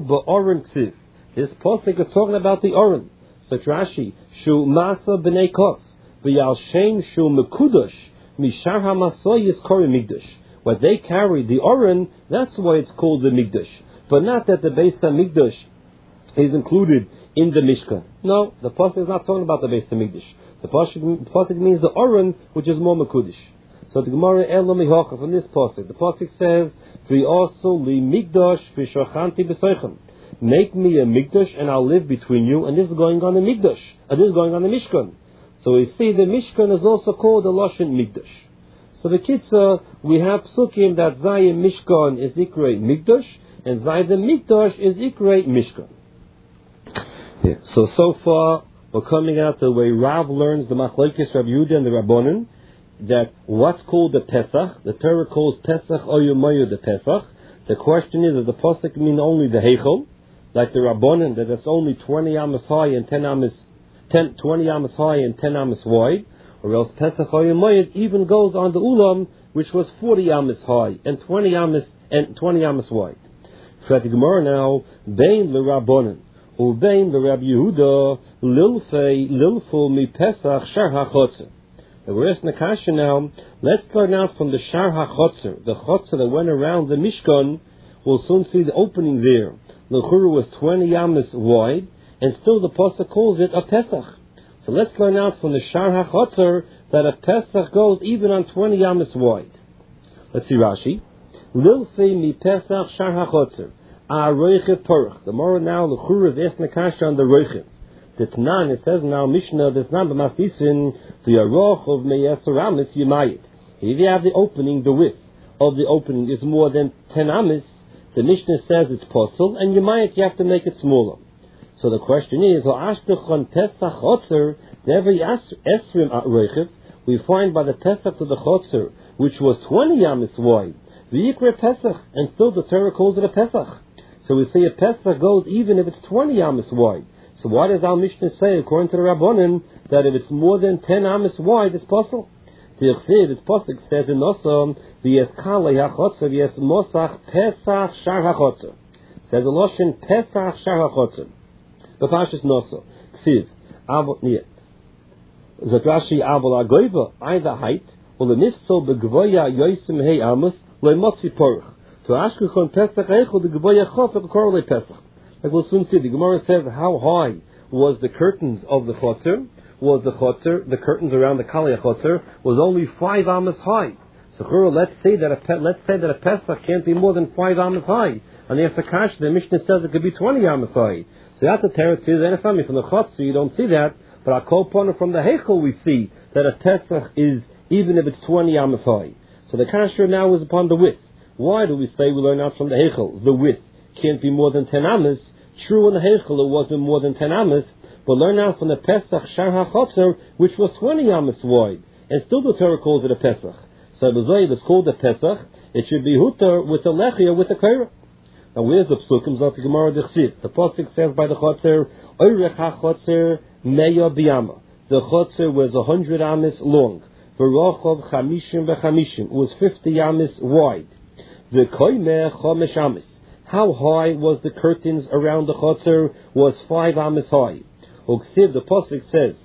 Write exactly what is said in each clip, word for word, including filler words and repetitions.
ba'oren ksiv. This pasuk is talking about the oren. So Rashi, shu masa b'nei kos, v'yal shem shu mekudosh, mishar hamasoy is kori migdash. What they carry, the oren, that's why it's called the migdash. But not that the Beis HaMikdash is included in the Mishkan. No, the pasuk is not talking about the Beis HaMikdash. The pasuk, the pasuk means the oren, which is more mekudosh. So the Gemara Elo Mihocha from this pasuk, the pasuk says, "V'aso li migdash v'shachanti b'soichem." Make me a migdash and I'll live between you. And this is going on the migdash. And this is going on the Mishkan. So we see the Mishkan is also called the Lashon Migdash. So the Kitzah, we have psukim that Zayim Mishkan is Ikrei Migdash, and Zayim Migdash is Ikrei Mishkan. Yeah. So so far we're coming out the way Rav learns the Machlokes Rav Yehuda and the Rabbanan, that what's called the Pesach, the Torah calls Pesach Oyumayu the Pesach. The question is, does the pasuk mean only the Heichel, like the Rabbanan, that it's only twenty amos high and ten amos, ten, twenty amos high and ten amos wide, or else Pesach Oyumayu even goes on the Ulam, which was forty amos high and twenty amos and twenty amos wide. For the Gemara now, Bein le Rabbanan, Ubein le Rabbi Yehuda, Lilfei Lilful mi Pesach Shar HaChotzer. We're asking the kasha now. Let's learn out from the Shar HaChotzer, the Chotzer that went around the Mishkan. We'll soon see the opening there. The Churu was twenty amos wide, and still the pasuk calls it a Pesach. So let's learn out from the Shar HaChotzer that a Pesach goes even on twenty amos wide. Let's see Rashi. Lilfei mi Pesach Shar HaChotzer a roiche porach. The more now the Churu is asking the kasha on the roiche. The Tanan, it says now Mishnah, the Tanan b'masdisin the aroch of me'eser amis yimayit. If you have the opening, the width of the opening is more than ten amis, the Mishnah says it's possible, and yimayit you have to make it smaller. So the question is, ha'ashbechon pesach chotzer every esrim roichev we find by the pesach to the chotzer, which was twenty amis wide, the yikre pesach, and still the Torah calls it a pesach. So we say a pesach goes even if it's twenty amis wide. So why does our Mishnah say, according to the Rabbanim, that if it's more than ten amos wide, it's possible? The Yechsiv, its pasuk says in Nosam, v'yeskalei hachotzer, v'yes mosach pesach shar hachotzer. Says a Loshin pesach shar hachotzer. B'pashas Nosam. Ksiv, avol, yeah. Zatrashi avol agoiva, either height, or the nifso begvoya yoisim hei amos, le'motzi porach. To ashkechon pesach eichel, the gvoya chof, a korolei pesach. Like we'll soon see, the Gemara says how high was the curtains of the chotzer. Was the chotzer, the curtains around the Kalei chotzer, was only five amos high. So let's say that a let's say that a Pesach can't be more than five amos high. And the Kash, the Mishnah says it could be twenty amos high. So that's the Teretz says, and from the chotzer you don't see that, but our Kolpon from the Heichel we see that a Pesach is even if it's twenty amos high. So the Kash now is upon the width. Why do we say we learn out from the Heichel the width can't be more than ten amos? True, in the Heichel it wasn't more than ten amos, but learn out from the Pesach Shar HaChotzer, which was twenty amos wide, and still the Torah calls it a Pesach. So if it's called a Pesach, it should be Hutar with a Lechia with a Kaira. Now where's the Psukim of the Gemara Dechsiv? The Pasuk says by the Chotzer, Oirech HaChotzer Meya Biyama. The Chotzer was a hundred amos long. V'rochov Chamishim V'Chamishim. It was fifty amos wide. V'koimeh Chomesh amos. How high was the curtains around the chotzer? Was five amos high. Uksiv, the pasuk says,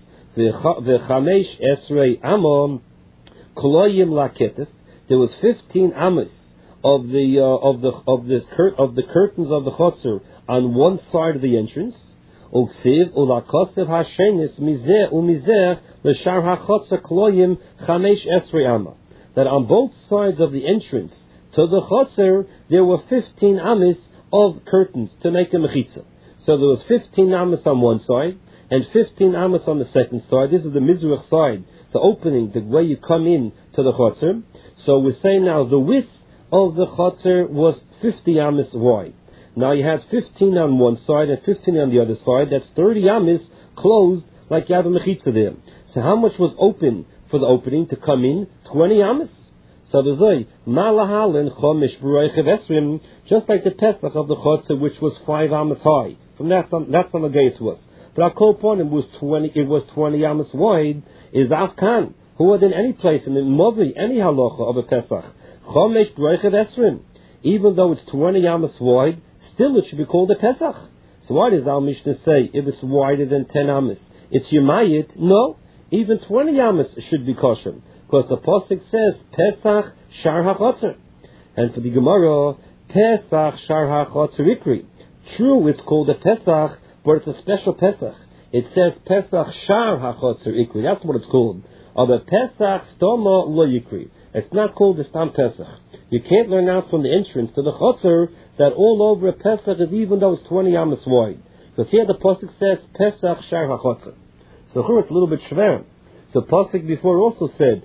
"V'chamesh esrei amam kloyim laketif." There was fifteen amos of the uh, of the of this cur- of the curtains of the chotzer on one side of the entrance. Uksiv ulakosev hashenis mizeh umizeh l'shar hachotzer kloyim chamesh esrei amam. That on both sides of the entrance to the chotzer, there were fifteen amos of curtains to make a mechitza. So there was fifteen amos on one side and fifteen amos on the second side. This is the mizrach side, the opening, the way you come in to the chotzer. So we say now the width of the chotzer was fifty amos wide. Now you had fifteen on one side and fifteen on the other side. That's thirty amos closed, like you have a mechitza there. So how much was open for the opening to come in? twenty amos. So the Zoy, Malahalin Chomish B'Roichev Esrim, just like the Pesach of the Chotzer, which was five amos high. From that, that's not again to us. But our Kolponim was twenty. It was twenty amos wide. Is Afkan who than any place in the Movi, any halacha of a Pesach? Chomish B'Roichev Esrim, even though it's twenty amos wide, still it should be called a Pesach. So why does our Mishnah say if it's wider than ten amas, it's Yemayit? No, even twenty amas should be kosher, because the Pasuk says Pesach Shar HaChotzer. And for the Gemara, Pesach Shar HaChotzer Ikri. True, it's called a Pesach, but it's a special Pesach. It says Pesach Shar HaChotzer Ikri. That's what it's called. Of a Pesach Stoma Lo Yikri. It's not called the Stam Pesach. You can't learn out from the entrance to the Chotzer that all over a Pesach is even though it's twenty amas wide. Because here the Pasuk says Pesach Shar HaChotzer. So here it's a little bit shver. The Pasuk before also said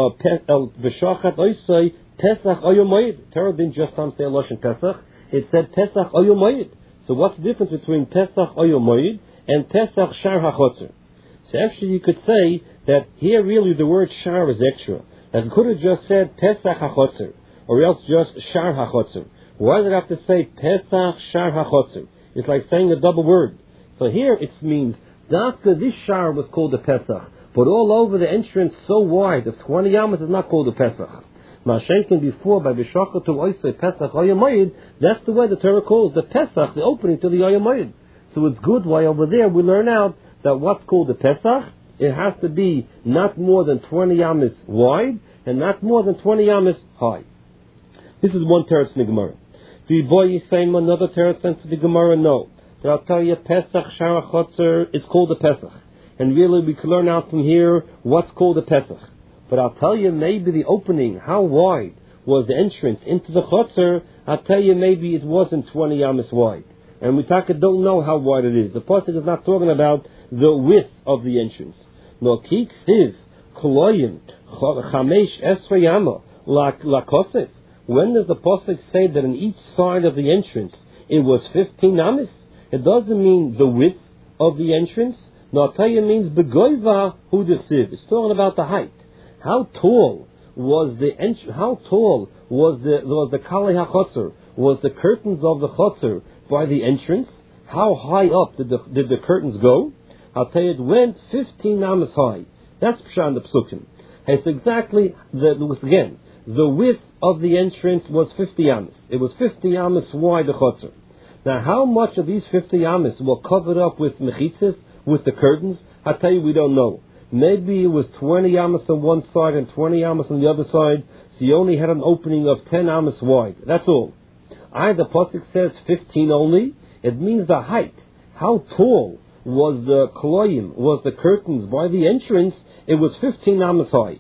V'shachat Oisai Pesach Oyomayid. Torah didn't just say Lashon Pesach. It said Pesach Oyomayid. So what's the difference between Pesach Oyomayid and Pesach Shar HaChotzer? So actually you could say that here really the word Shar is extra. That it could have just said Pesach HaChotzer, or else just Shar HaChotzer. Why does it have to say Pesach Shar HaChotzer? It's like saying a double word. So here it means Dafka, this Shar was called a Pesach, but all over the entrance so wide of twenty amas is not called a Pesach. Mashenkin before by B'shachat to Oisei Pesach Oyamayid, that's the way the Torah calls the Pesach, the opening to the Oyamayid. So it's good why over there we learn out that what's called the Pesach, it has to be not more than twenty amas wide and not more than twenty amas high. This is one teretz in the Gemara. Do you boy you say another teretz for the Gemara? No. But I'll tell you, Pesach Shar HaChotzer is called a Pesach. And really we can learn out from here what's called a Pesach. But I'll tell you maybe the opening, how wide was the entrance into the Chotzer, I'll tell you maybe it wasn't twenty amas wide. And we talk, don't know how wide it is. The Pasuk is not talking about the width of the entrance. No, kik siv, kloyim, chamesh esra yama, lakosef. When does the Pasuk say that on each side of the entrance it was fifteen amas? It doesn't mean the width of the entrance. No, I'll tell you it means begoiva hu de siv. It's talking about the height. How tall was the entr- How tall was the was the kalei hachotzer? Was the curtains of the chotzer by the entrance? How high up did the did the curtains go? I'll tell you, it went fifteen amas high. That's pshan the psukim. It's exactly the again the width of the entrance was fifty amas. It was fifty amas wide the chotzer. Now, how much of these fifty amas were covered up with mechitzas, with the curtains? I'll tell you, we don't know. Maybe it was twenty amas on one side and twenty amas on the other side, so you only had an opening of ten amas wide. That's all. Either Pasuk says fifteen only, it means the height. How tall was the kloyim, was the curtains by the entrance? It was fifteen amas high.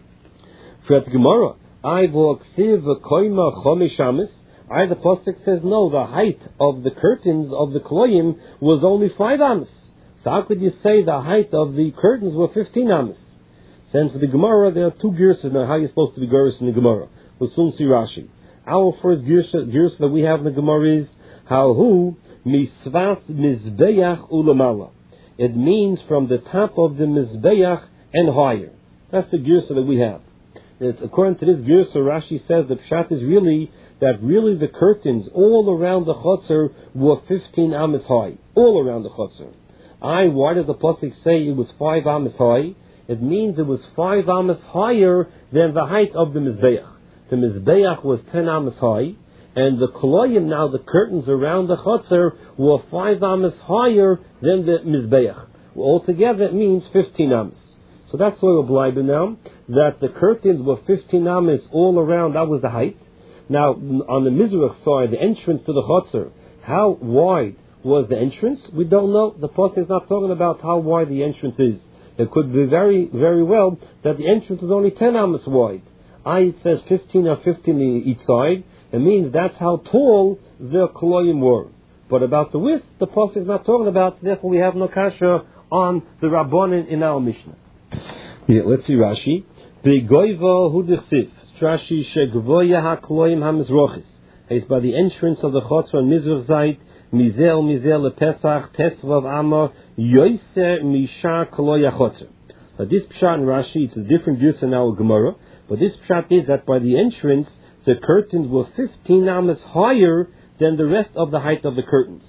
For the Gemara, I v'oksiv v'koima chomish amas. Either Pasuk says no, the height of the curtains of the kloyim was only five amas. So how could you say the height of the curtains were fifteen amas? Since for the Gemara there are two girsas now. How are you supposed to be girsas in the Gemara? We'll soon see Rashi. Our first girsa, girsa that we have in the Gemara is how who misvas mizbeach ulamala. It means from the top of the mizbeach and higher. That's the girsa that we have. It's, according to this girsa, Rashi says the pshat is really that really the curtains all around the chotzer were fifteen amas high, all around the chotzer. I, why does the pasuk say it was five amas high? It means it was five amas higher than the height of the mizbeach. The mizbeach was ten amas high, and the kloyim, now the curtains around the chotzer, were five amas higher than the mizbeach. Altogether, it means fifteen amas. So that's why we're bleiben now, that the curtains were fifteen amas all around. That was the height. Now, on the mizrach side, the entrance to the chotzer, how wide was the entrance? We don't know. The pasuk is not talking about how wide the entrance is. It could be very, very well that the entrance is only ten amas wide. I, it says fifteen or fifteen each side. It means that's how tall the kloyim were. But about the width, the pasuk is not talking about. Therefore, we have no kasha on the rabbanon in our mishnah. Yeah, let's see Rashi. Begoiva hu desif. Rashi shegvoya hakloyim hamizrochis. It's by the entrance of the chotzer on mizrach zayit. Mizel mizel lepesach tesvav amma yoiser mishar kloya chotzer. Now this pshat in Rashi, it's a different use in our Gemara, but this pshat is that by the entrance the curtains were fifteen amas higher than the rest of the height of the curtains.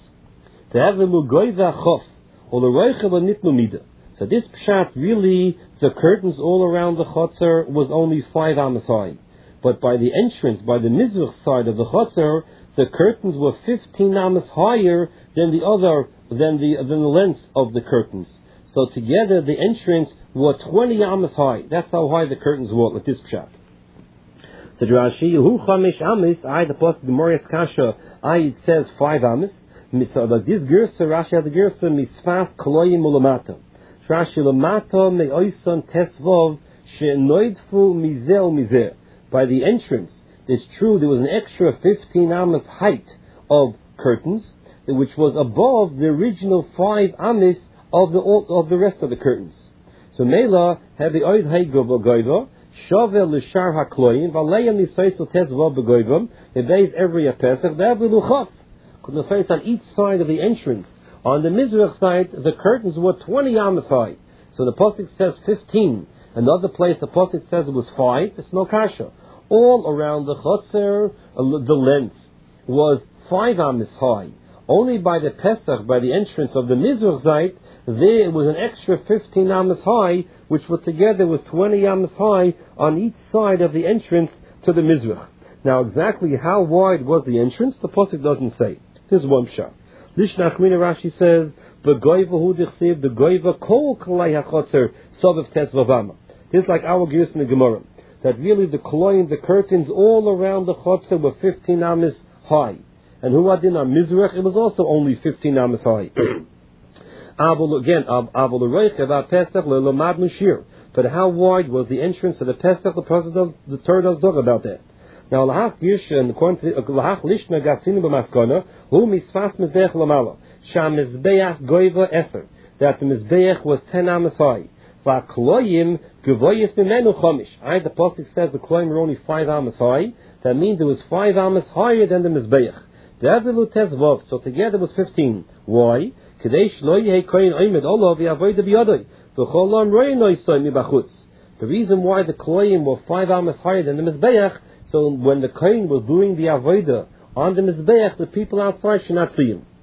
So this pshat really, the curtains all around the chotzer was only five amas high. But by the entrance, by the mizrach side of the chotzer, the curtains were fifteen amas higher than the other, than the, than the length of the curtains. So together the entrance was twenty amas high. That's how high the curtains were with this pshat. So Rashi, hu chamish amis, I the post the Morias Kasha, I it says five amis. So like this girsa, Rashi had the girsa misfas koloyim ulamata. Rashi lamata meoison tesvov she'noidfu mizel mizer. By the entrance, it's true there was an extra fifteen amis height of curtains, which was above the original five amis of the of the rest of the curtains. So Mela had the oid haygov goiva. Shovel l'shar hakloyim v'aleim nisaisel tezvav b'goyim. If there is every pesach, they have the luchaf. Could face on each side of the entrance. On the mizrach side, the curtains were twenty amas high. So the pasuk says fifteen. Another place the pasuk says it was five. It's no kasha. All around the chotzer, the length was five amas high. Only by the pesach, by the entrance of the mizrach side, there was an extra fifteen amas high, which was together with twenty amas high on each side of the entrance to the mizrach. Now, exactly how wide was the entrance? The pasuk doesn't say. Here's one shot. Lishnach Mina Rashi says, "Begoiva hu dichsiv the goiva kol kalei hachotzer sovev tesvavama." Here's like our gears in the Gemara, that really the kloim, the curtains all around the chotzer were fifteen amas high, and who adin on mizrach, it was also only fifteen amas high. Avol again, avol l'roich about Pesach le'lomad mushir. But how wide was the entrance to the Pesach? The Prophet does, the Torah does talk about that. Now, lahach gish and according to lahach lishna gasinu b'maskana hu misfas mizbeach lamala sham mizbeach goiva eser, that the mizbeach was ten amas high. Va'kloyim gevoyis b'menu chomish. I the pasuk says the kloyim were only five amas high. That means it was five amas higher than the mizbeach. The avilu tezvov, so together was fifteen. Why? The reason why the kloim were five amas higher than the mizbeach, so when the kohen was doing the avodah on the mizbeach, the people outside should not see him.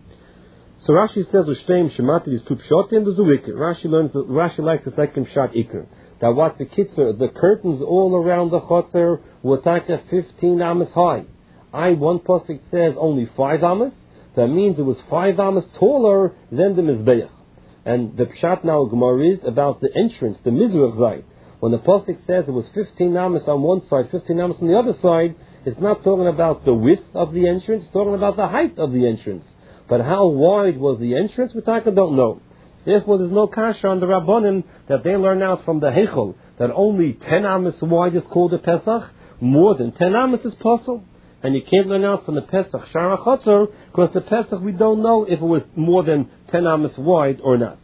So Rashi says, "Ushtem shemati is two pshatim v'zuikir." Rashi learns that Rashi likes the second pshat ikr. That what the kitzer, the curtains all around the chotzer were taka fifteen amas high. I one pasuk says only five amas. That means it was five amas taller than the mizbeach. And the pshat now Gemara is about the entrance, the mizrach side. When the pasuk says it was fifteen amas on one side, fifteen amas on the other side, it's not talking about the width of the entrance, it's talking about the height of the entrance. But how wide was the entrance, we don't know. Therefore, there's no kasha on the Rabbanim that they learn out from the Heichel that only ten amas wide is called a Pesach, more than ten amas is possible. And you can't learn out from the Pesach Shara Chotzer, because the Pesach we don't know if it was more than ten amas wide or not.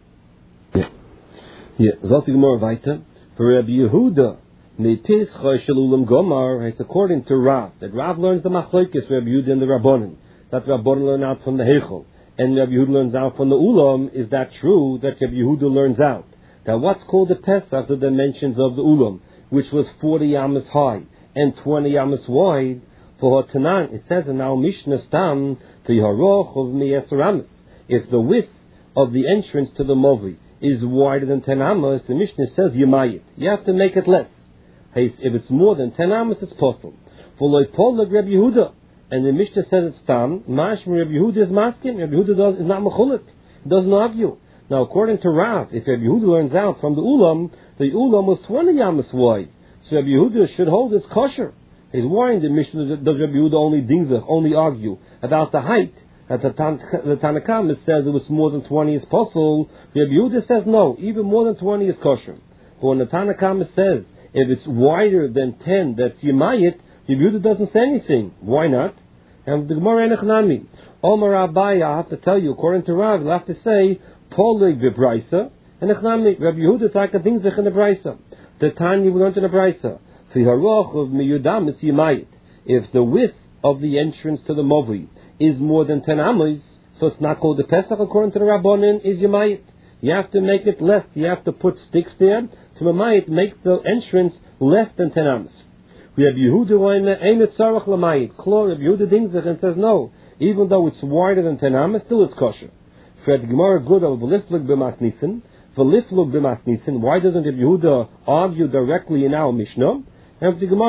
Yeah. Yeah. Zot Gemara weiter. For Rabbi Yehuda, Me'tischa shel ulam gomar, it's according to Rav, that Rav learns the machlokes Rabbi Yehuda and the Rabbanim. That Rabbanim learn out from the Heichel, and Rabbi Yehuda learns out from the Ulam. Is that true that Rabbi Yehuda learns out that what's called the Pesach, the dimensions of the Ulam, which was forty amas high and twenty amas wide? For Tanan, it says in our Mishnah Stam, V'yaroch of mi'eser amas. If the width of the entrance to the Movi is wider than ten amas, the Mishnah says Yemayit. You have to make it less. If it's more than ten amas, it's possible. For Loipol like Rabbi Yehuda, and the Mishnah says it's Stam, Mashma Rabbi Yehuda is masking. Rabbi Yehuda does, is not mechulik. He doesn't argue. Now, according to Rav, if Rabbi Yehuda learns out from the Ulam, the Ulam was twenty amas wide. So Rabbi Yehuda should hold his kosher. He's worrying the Mishnah does Rabbi Yehuda only dingzach, only argue about the height. That the, Tan- the Tanakhama says it was more than twenty is possible. Rabbi Yehuda says no, even more than twenty is kosher. But when the Tanakhama says if it's wider than ten, that's Yemayit, Rabbi Yehuda doesn't say anything. Why not? And the Gemara Enechnami, Omar Abai, I have to tell you, according to Rav, you'll have to say Polig v'Braisa, and Echnami, Rabbi Yehuda taka dingzach in the Braisa. The Tanya we learned in the Braisa. V'haroch of miyudam is Yemayit. If the width of the entrance to the Movi is more than ten amas, so it's not called the Pesach according to the Rabbanin, is Yemayit. You have to make it less. You have to put sticks there to Yemayit, make the entrance less than ten amas. We have Yehuda ain't it tzarach Lamayit. Klor Rabbi Yehuda dingzach and says no, even though it's wider than ten amas, still it's kosher. Fred Gemara good of v'liflug b'masnisin, v'liflug b'masnisin. Why doesn't Rabbi Yehuda argue directly in our Mishnah? And the Gemara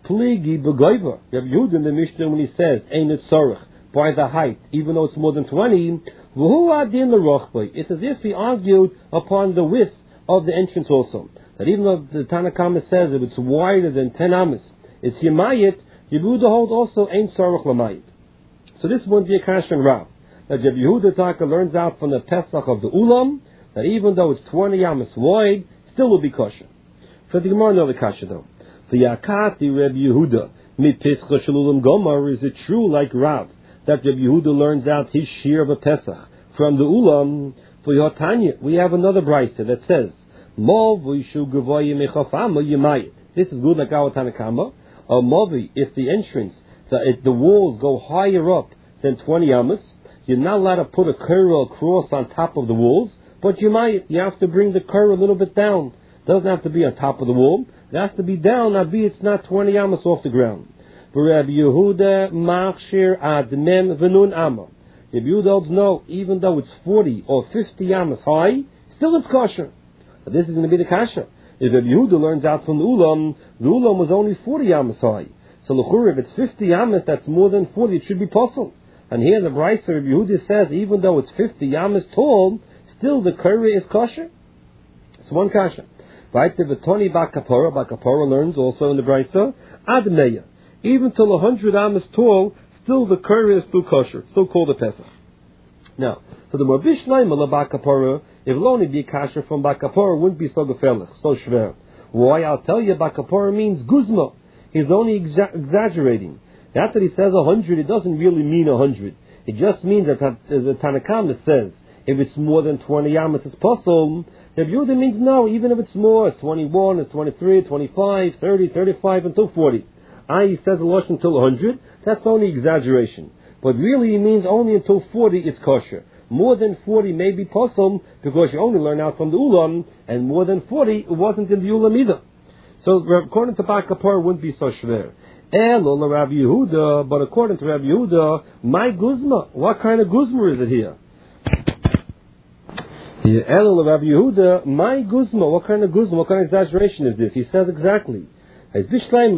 Pligi begoiva. Rabbi Yehuda in the Mishnah when he says ein it tzorich by the height, even though it's more than twenty, v'hu adin l'rochbei. It's as if he argued upon the width of the entrance also. That even though the Tanna Kama says if it's wider than ten amas, it's Yemayit, Yehuda holds also ein tzorich l'mayit. So this wouldn't be a kasha and Rav. That Rabbi Yehuda Taka learns out from the Pesach of the Ulam that even though it's twenty amas wide, still will be kosher. For the Gemara, no the kasha though. For Yakati Rabbi Yehuda mit Pesach shel Ulam Gomer, is it true like Rav that Rabbi Yehuda learns out his share of a Pesach from the Ulam? For Yotanya, we have another brayta that says, this is good like our Tanakama. A movi, if the entrance, the, if the walls go higher up than twenty amas, you're not allowed to put a curl across on top of the walls, but you might, you have to bring the curl a little bit down. It doesn't have to be on top of the wall. It has to be down, not be it's not twenty amas off the ground. Rabbi Yehuda machshir admen v'nun amma. Rabbi Yehuda holds no, even though it's forty or fifty amas high, still it's kosher. But this is going to be the kasha. If Rabbi Yehuda learns out from the ulam, the ulam was only forty amas high. So l'chura, if it's fifty amas, that's more than forty. It should be possible. And here the brayta Rabbi Yehuda says, even though it's fifty amas tall, still the curry is kosher. It's one kasha. Right? The V'toni Bakapora, Bakapora learns also in the brayta admeya. Even till a hundred amas tall, still the curry is still kosher, still called a Pesach. Now, for the Morbish Naimala Bakapora, if it'll only be kasher from Bakapora, it wouldn't be so gefährlich, so shver. Why? I'll tell you, Bakapora means guzma. He's only exa- exaggerating. After he says a hundred, it doesn't really mean a hundred. It just means that, that the Tanakama says, if it's more than twenty amas, it's possible. Rabbi Yehuda means no, even if it's more, it's twenty-one, it's twenty-three, twenty-five, thirty, thirty-five, until forty. I, he says a losh until one hundred, that's only exaggeration. But really he means only until forty it's kosher. More than forty may be possible because you only learn out from the ulam, and more than forty it wasn't in the ulam either. So according to Bakapor, it wouldn't be so shver. Elo Rabbi Yehuda, but according to Rabbi Yehuda, my guzma, what kind of guzma is it here? Elo Rabbi Yehuda, my guzma, what kind of guzma, what kind of exaggeration is this? He says exactly. It's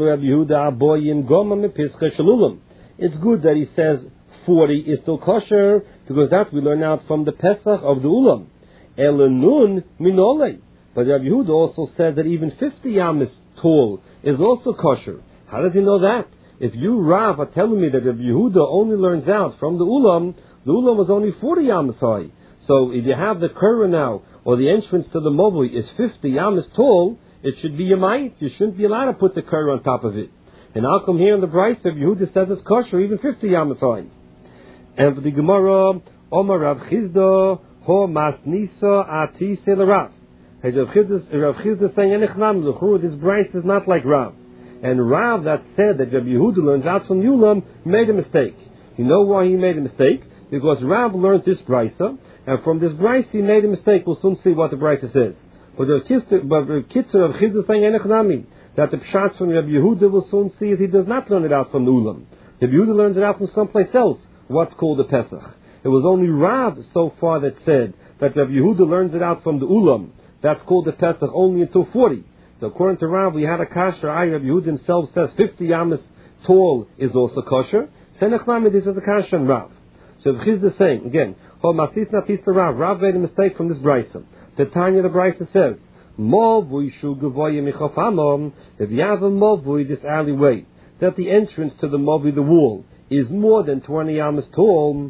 good that he says forty is still kosher, because that we learn out from the Pesach of the Ulam. Elenun minole. But Rabbi Yehuda also said that even fifty amas tall is also kosher. How does he know that? If you, Rav, are telling me that Rabbi Yehuda only learns out from the Ulam, the Ulam was only forty amas high. So if you have the Kura now, or the entrance to the Mobui is fifty amas tall, it should be Yamayit. You shouldn't be allowed to put the Kura on top of it. And I'll come here in the Bryce of Yehuda says it's kosher, even fifty amas high. And for the Gemara, Omar Rav Chizda, Ho Masnisa Ati Sel Rav. As Rav Chizda saying, Enechnam, L'chur, this Bryce is not like Rav. And Rav that said that Rabbi Yehuda learns out from Yulam made a mistake. You know why he made a mistake? Because Rav learned this Brysa, and from this Brysa he made a mistake. We'll soon see what the Brysa says. But the Kitzur of Chizda saying, Enechnami, that the Pshat from Rabbi Yehuda will soon see is he does not learn it out from the Ulam. Rabbi Yehuda learns it out from someplace else, what's called the Pesach. It was only Rav so far that said that Rabbi Yehuda learns it out from the Ulam. That's called the Pesach only until forty. So according to Rav, we had a kasher. I, Rabbi Yehuda himself says fifty amas tall is also kosher. Senechnami, this is a kasher and Rav. So the Chizda is saying, again, Ho Matis Natis to Rav. Rav made a mistake from this Brysa. The Tanya the Brysa says, Movui shu gavoya michofamom. If you have a movui, this alleyway, that the entrance to the movui, the wall, is more than twenty amas tall,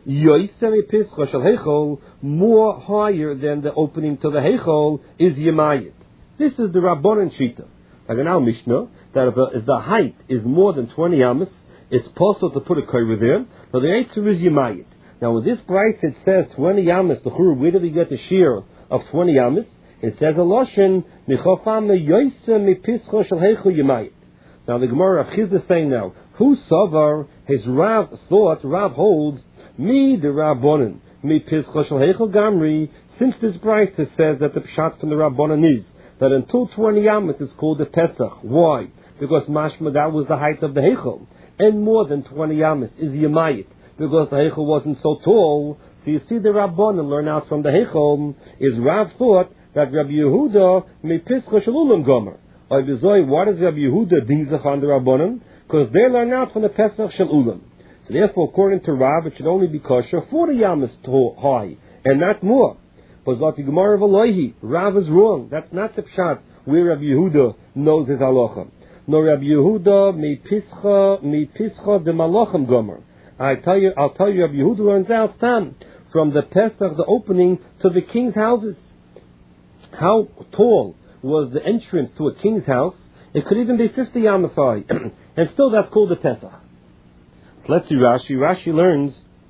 more higher than the opening to the heichol is Yemayit. This is the Rabbanan Shita. Like in our Mishnah, that if the, if the height is more than twenty amas, it's possible to put a kaiva there, but the answer is Yemayit. Now, with this price, it says twenty amas. The chur, where do we get the shear of twenty amas? It says a loshen michofam yoyse mipischo shel heichol Yemayit. Now, the Gemara of Chizda is saying now, who savar his Rav thought, Rav holds, me the Rabbanan, me pischo shel heichol gamri, since this price it says that the pshat from the Rabbanan is that until twenty amas is called the Pesach. Why? Because mashma, that was the height of the heichol. And more than twenty amas is Yemayit, because the heichol wasn't so tall. So you see the Rabbanan learn out from the heichol, is Rav thought that Rabbi Yehuda me pischa shel ulam gomer. Why does Rabbi Yehuda dinzach on the Rabbanon? Because they learn out from the Pesach Shel Ulam. So therefore, according to Rav, it should only be kosher forty yamas high, and not more. But Zati Gemara V'Loihi, Rav is wrong. That's not the pshat where Rabbi Yehuda knows his halacha. No, Rabbi Yehuda mi pischa mi pischa de malachim gomer. I tell you, I'll tell you, Rabbi Yehuda learns out tam from the Pesach, the opening to the king's houses. How tall was the entrance to a king's house? It could even be fifty yamas high, and still that's called the Pesach. So let's see Rashi. Rashi learns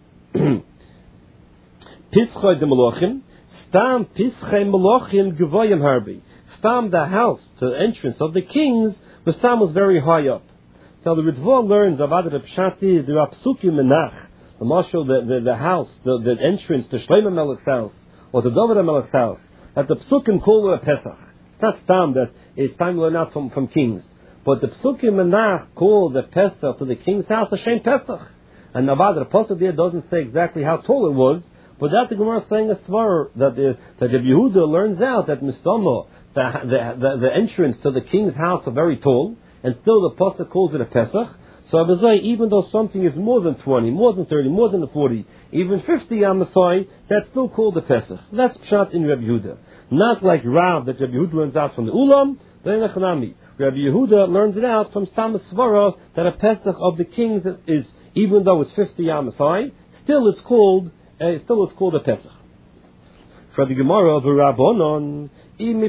pischa de malachim stam pischa malachim gevayim harbi. Stam, the house to the entrance of the kings, the stam was very high up. So the Ritva learns about the pshati, the Rapsukim Menach, the marshal, the, the, the house, the, the entrance to Shlomo Melech's house, or to David Melech's house, that the Psukim call it a Pesach. It's not stam that it's time to learn out from, from kings. But the Psukim Menach call the Pesach to the king's house a Shem Pesach. And Navad, the Pasuk there doesn't say exactly how tall it was, but that the Gemara is saying a svar that the, that the Yehuda learns out that Mistama, the, the, the, the entrance to the king's house are very tall, and still the Pasuk calls it a Pesach. So Abazai, even though something is more than twenty, more than thirty, more than forty, even fifty Amasai, that's still called a Pesach. That's Pshat in Rabbi Yehuda. Not like Rav, that Rabbi Yehuda learns out from the Ulam, then Echanami. Rabbi Yehuda learns it out from Stam Svara, that a Pesach of the kings is, even though it's fifty Amasai, still it's called, uh, still it's called a Pesach. For the Gemara of Rabbanon, the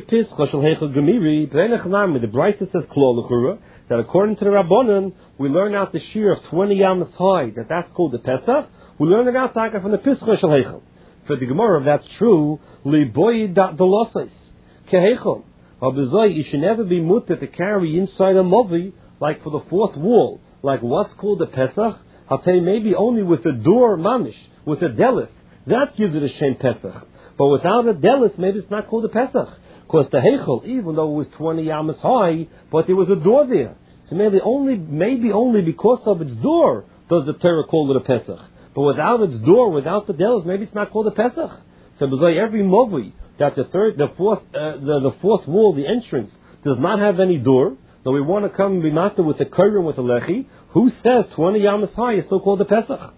Brisa says that according to the Rabbanon, we learn out the shear of twenty yamas high, that that's called the Pesach. We learn it out from the Pischa Shel Heichel. For the Gemara, that's true. Liboy dalosais keheichel. You should never be mutter to carry inside a movi, like for the fourth wall, like what's called the Pesach. I'll tell you, maybe only with a door mamish, with a delis, that gives it a Shem Pesach. But without a delis, maybe it's not called a Pesach. Because the Heichel, even though it was twenty yamas high, but there was a door there. So maybe only, maybe only because of its door does the Torah call it a Pesach. But without its door, without the delis, maybe it's not called a Pesach. So like every movi that the third, the fourth, uh, the, the fourth wall, the entrance, does not have any door, though we want to come and be matter with a curry and with a lechi, who says twenty yamas high is still called a Pesach?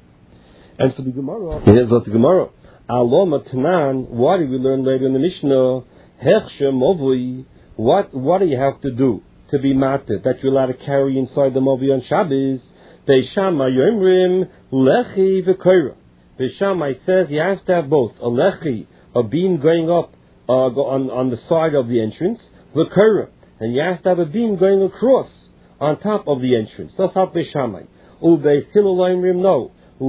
And for the Gemara, here's what the Gemara. Aloma Tanan, what do we learn later in the Mishnah? Hechshe Movui, what what do you have to do to be matter that you're allowed to carry inside the Movi on Shabbos? Beishama Yomrim Lechi v'Koira. Beishamai says you have to have both a lechi, a beam going up uh, go on on the side of the entrance, v'Koira, and you have to have a beam going across on top of the entrance. That's how Beishamai. Ubeisilulayimrim no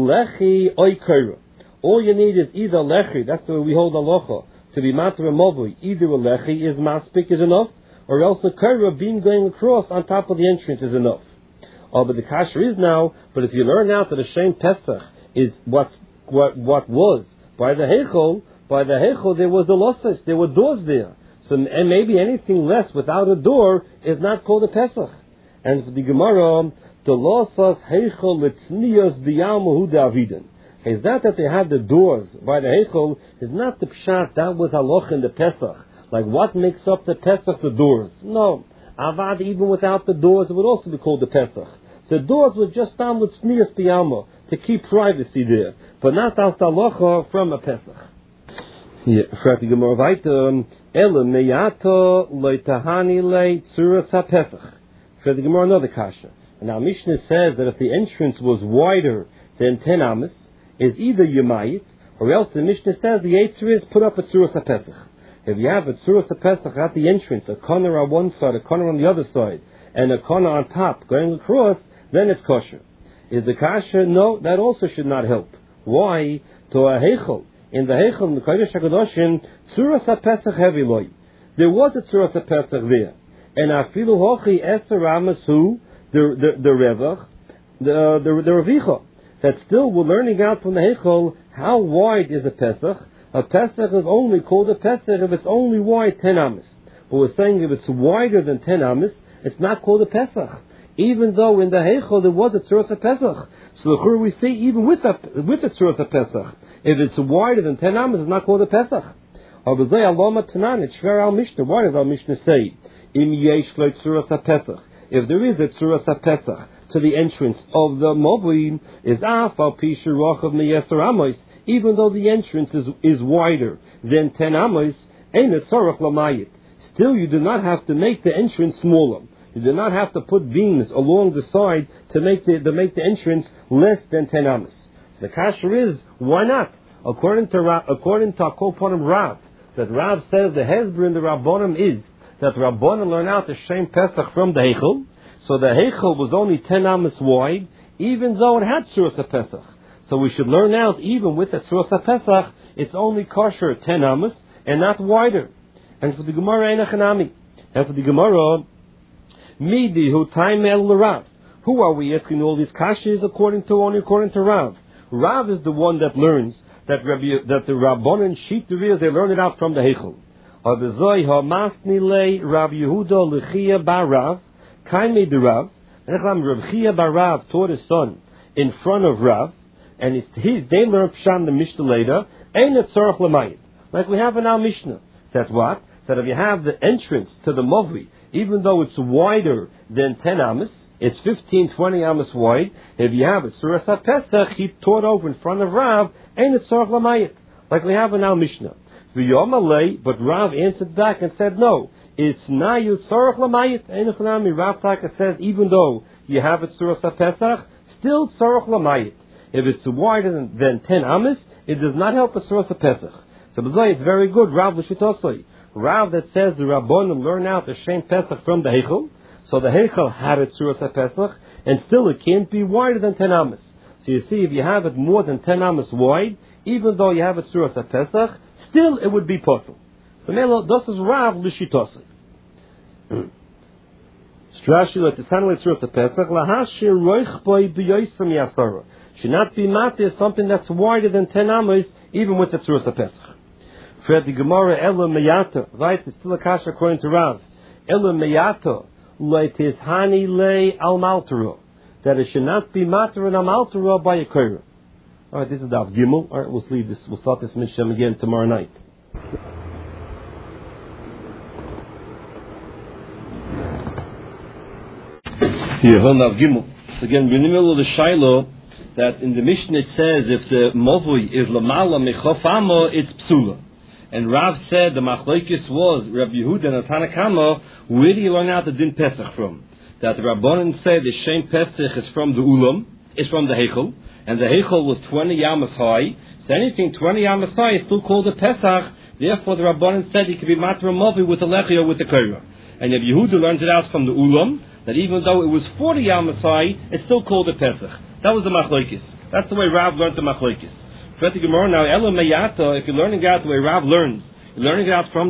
lechi oikoira. All you need is either lechi, that's the way we hold halacha, to be matter a movui. Either a lechi is maspik is enough, or else the kaira beam going across on top of the entrance is enough. Oh, but the kasher is now, but if you learn out that a Shem Pesach is what's, what what was, by the Heichel, by the Heichel there was the losses, there were doors there. So and maybe anything less without a door is not called a Pesach. And for the Gemara, the losses Heichel litznios b'yalmahu Davidin. Is that that they had the doors by the Heichel is not the pshat, that was haloch in the Pesach. Like what makes up the Pesach, the doors? No. Avad, even without the doors, it would also be called the Pesach. The doors were just down with tznius b'yalma, to keep privacy there, but not as halacha from a Pesach. Yeah, fragt die Gemara weiter, Ele meyato leitahani le tzuras ha-Pesach. Fragt die Gemara another kasha. And our Mishnah says that if the entrance was wider than ten amas, is either Yemayit, or else the Mishnah says the Yetzer is put up a Tzuras HaPesach. If you have a Tzuras HaPesach at the entrance, a corner on one side, a corner on the other side, and a corner on top going across, then it's kosher. Is the kasher? No, that also should not help. Why? To a Heichel. In the Heichel, in the Kodesh HaKadoshim, Tzuras HaPesach heviloi. There was a Tzuras HaPesach there. And afilu hochi eser amas hu, the, the, the Revach, the, the, the Revicha. That still we're learning out from the Heichel how wide is a Pesach. A Pesach is only called a Pesach if it's only wide ten amas. But we're saying if it's wider than ten amas, it's not called a Pesach. Even though in the Heichel there was a Tzuras HaPesach. So the we see even with a with a Tzuras HaPesach, if it's wider than ten amas, it's not called a Pesach. Why does our Mishnah say? Im yesh lo tzuras HaPesach. If there is a tzuras HaPesach to the entrance of the Mavui, is af al pi sherochav meyeser amos, even though the entrance is, is wider than ten amos, ein it tzorach lamayit. Still, you do not have to make the entrance smaller. You do not have to put beams along the side to make the to make the entrance less than ten amos. The kasher is, why not? According to Ra, according to Akoponim Rav, that Rav says the hezber in the Rabbonim is that Rabbonim learn out the Shem Pesach from the Heichel. So the Heichel was only ten amos wide, even though it had Tzuras HaPesach. So we should learn out, even with the Tzuras HaPesach, it's only kosher ten amos and not wider. And for the Gemara, Einachanami. And for the Gemara, Midi hu time el Rav. Who are we asking all these kashas according to? Only according to Rav. Rav is the one that learns that Rabbi, that the Rabbanon sheet the real, they learn it out from the Heichel. Avizoi ha masni le Rav Yehuda lechia bar Rav. Kaimei de Rav. Rav Chia bar Rav taught his son in front of Rav, and it's, he, they learn Pshan the Mishnah later. Ein et tzorach l'mayit. Like we have in our Mishnah. That's what? That if you have the entrance to the Mavri, even though it's wider than ten amos, it's fifteen, twenty amos wide. If you have it, Tzuras HaPesach, he taught over in front of Rav, ain't it tzorach l'mayit, like we have in our Mishnah. V'yomalei, but Rav answered back and said, no, it's nayu tzorach l'mayit. Einachanami, Rav Taka says, even though you have it Tzuras HaPesach, still tzorach l'mayit. If it's wider than, than ten amos, it does not help the Tzuras HaPesach. So b'zay, it's very good, Rav l'shitosoi. Rav that says the Rabbonim learn out the Shem Pesach from the Heichel, so the Heichel had it Tzuras HaPesach, and still it can't be wider than ten amos. So you see, if you have it more than ten amos wide, even though you have it Tzuras HaPesach, still it would be possible. So Melo, this is Rav l'shitosei. Strashi lo tisanle Tzuras HaPesach lahashir roich boi b'yoysam yasara. Should not be matir something that's wider than ten amos, even with the Tzuras HaPesach. Fred the Gemara Ela Meyata, right? It's still a kasha according to Rav. Ela Meyata leitis hani le al maltero, that it should not be matter and al maltero by a koira. All right, this is Daf Gimel. All right, we'll leave this. We'll start this Mishnah again tomorrow night. Here, Daf Gimel. So again, we're in the middle of the Shiloh. That in the Mishnah it says if the movui is lamala mechof amo, it's psula. And Rav said the machlokes was Rabbi Yehuda and Tanna Kama. Where do you learn out the din Pesach from? That the Rabbanon said the Shem Pesach is from the Ulam, is from the Heichel, and the Heichel was twenty yamas high. So anything twenty yamas high is still called a Pesach. Therefore, the Rabbanon said it could be matra movi with the lechi or with the koira. And Rabbi Yehuda learns it out from the Ulam, that even though it was forty yamas high, it's still called a Pesach. That was the machlokes. That's the way Rav learned the machlokes. Now, Ela Meyata, if you're learning out the way Rav learns, you're learning it out from